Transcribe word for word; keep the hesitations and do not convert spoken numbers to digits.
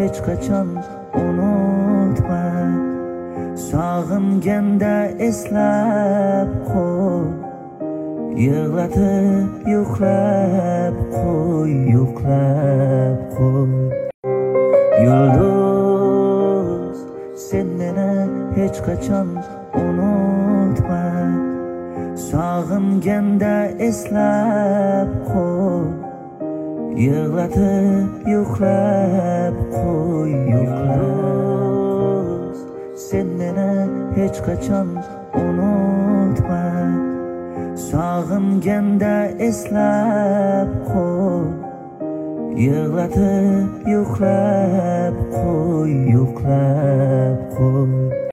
hech qachon unutma. Sog'inganda eslab qo'y, yig'latib yo'qlab qo'y, yo'qlab qo'y. Yulduz, sen meni hech qachon unutma. Sog'inganda eslab qo'y, yig'latib yo'qlab qo'y, yo'qlab. Sen meni hech qachon unutma. Sog'inganda eslab qo'y, yig'latib yo'qlab qo'y, yo'qlab qo'y.